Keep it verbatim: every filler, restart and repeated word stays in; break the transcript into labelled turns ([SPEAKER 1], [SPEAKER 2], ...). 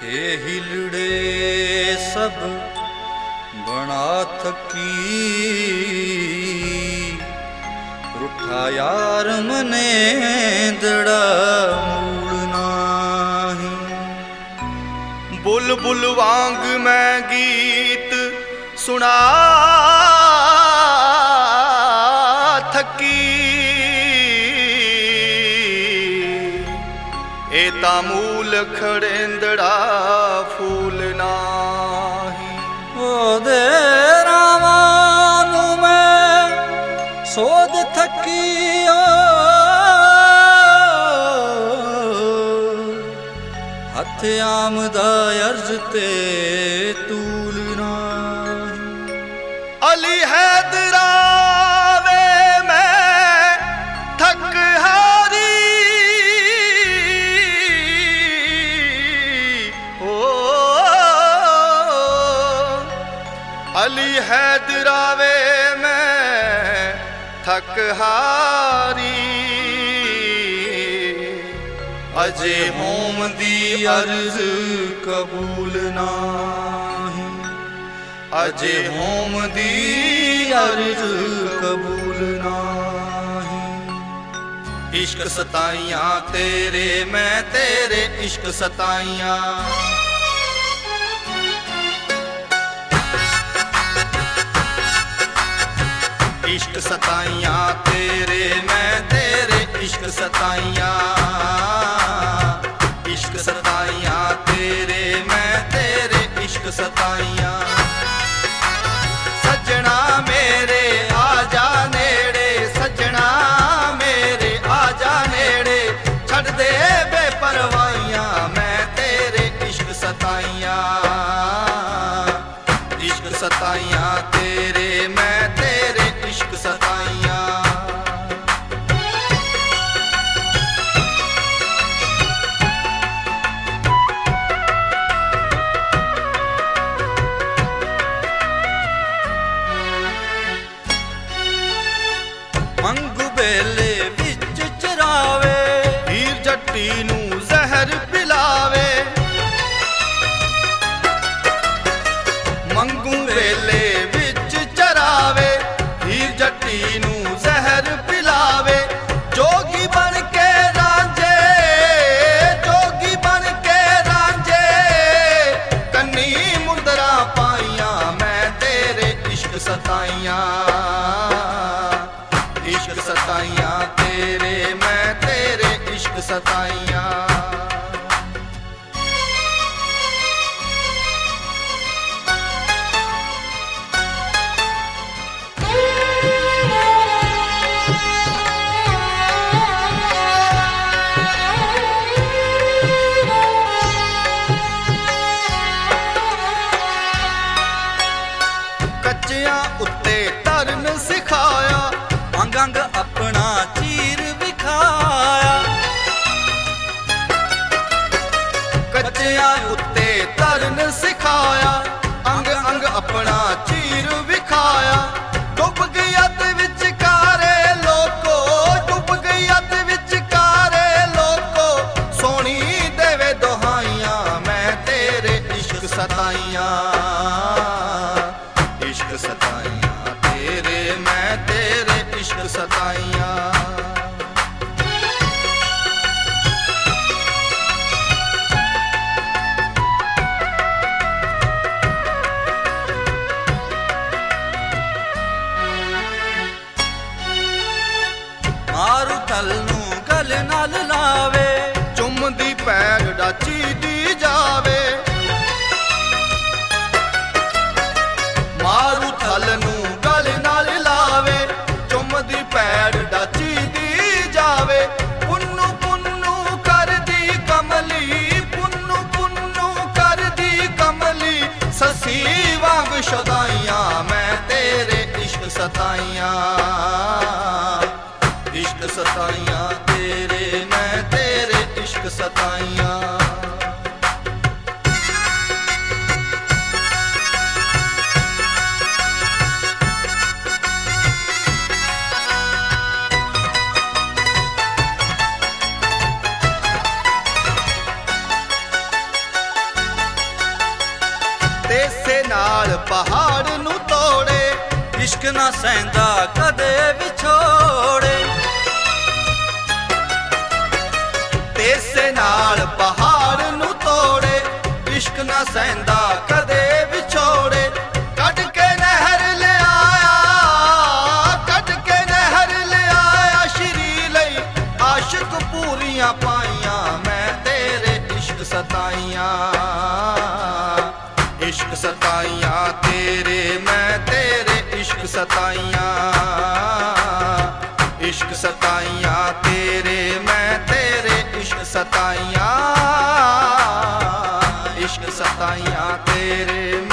[SPEAKER 1] हे हिलड़े सब बना थकी, रुठा यार मने दड़ा मूल नाही।
[SPEAKER 2] बुलबुल वांग मैं गीत सुना थकी, ए तामूल खड़ेंदड़ा फूल नाही।
[SPEAKER 1] ओ दे रामानु मैं सोद थकी, हथ आमदा अर्ज ते तूल नाही।
[SPEAKER 2] अली हैदरावे मैं थक हारी, ओ अली हैदरावे मैं थक हारी।
[SPEAKER 1] अजे होम दी अर्ज कबूल नाही, अजे होम दी अर्ज कबूल नाही।
[SPEAKER 2] इश्क सताइयां तेरे मैं तेरे इश्क सताइयां, इश्क सताइयां तेरे मैं तेरे इश्क सताइयां, इश्क सताइयां तेरे मैं तेरे इश्क सताइयां। सजना मेरे आजा नेड़े, सजना मेरे आजा नेड़े, छड़ दे बेपरवाइयां मैं तेरे इश्क सताइयां, इश्क सताइयां तेरे मैं तेरे इश्क सताइयां।
[SPEAKER 1] मंगू बेले विच चरावे,
[SPEAKER 2] हीर जट्टी नू जहर पिलावे, मंगू वेले विच चरावे, हीर जट्टी नू जहर पिलावे। जोगी बन के रांझे, जोगी बन के रांझे, कन्नी मुंदरा पाइयां मैं तेरे इश्क सताइयां, इश्क सताइयां तेरे मैं तेरे इश्क सताइयां। कच्चियां उत्ते तरन सिखाया,
[SPEAKER 1] अंग अंग अपना चीर विखाया।
[SPEAKER 2] कच्चियां उत्ते तरन सिखाया, अंग अंग अपना चीर विखाया। डुब गई अत विच कारे लोको, डुब गई अत विच कारे लोको, सोनी देवे दोहाइयां मैं तेरे इश्क सताइयां, इश्क सताइयां तेरे मैं तेरे इश्क सताइयां।
[SPEAKER 1] मारू थल नू गल नाल लावे,
[SPEAKER 2] चुमदी पैर डाची दी जावे। मारू थल नू गल नाल लावे, चुमदी पैर डाची दी जावे। पुन्नू पुन्नू कर दी कमली, पुन्नू पुन्नू कर दी कमली, ससी वांग शदाइयां मैं तेरे इश्क सताइयां, इश्क सताइयां तेरे मैं तेरे इश्क सताइयां। ਨਾਲ ਪਹਾੜ ਨੂੰ ਤੋੜੇ
[SPEAKER 1] ਇਸ਼ਕ ਨਾ ਸਹਿੰਦਾ ਕਦੇ ਵਿਛੋੜੇ
[SPEAKER 2] ਤੇਸੇ ਨਾਲ ਪਹਾੜ ਨੂੰ ਤੋੜੇ ਇਸ਼ਕ ਨਾ ਸਹਿੰਦਾ ਕਦੇ ਵਿਛੋੜੇ ਕੱਢ ਕੇ ਨਹਿਰ ਲਿਆਇਆ ਕੱਢ ਕੇ ਨਹਿਰ ਲਿਆਇਆ ਸ਼੍ਰੀ ਲਈ ਆਸ਼ਿਕ ਪੂਰੀਆਂ ਪਾਈਆਂ ਮੈਂ ਤੇਰੇ ਇਸ਼ਕ ਸਤਾਈਆਂ ਇਸ਼ਕ ਸਤਾਈਆਂ ਤੇਰੇ ਮੈਂ ਤੇਰੇ ਇਸ਼ਕ ਸਤਾਈਆਂ ਇਸ਼ਕ ਸਤਾਈਆਂ ਤੇਰੇ ਮੈਂ ਤੇਰੇ ਇਸ਼ਕ ਸਤਾਈਆਂ ਇਸ਼ਕ ਸਤਾਈਆਂ ਤੇਰੇ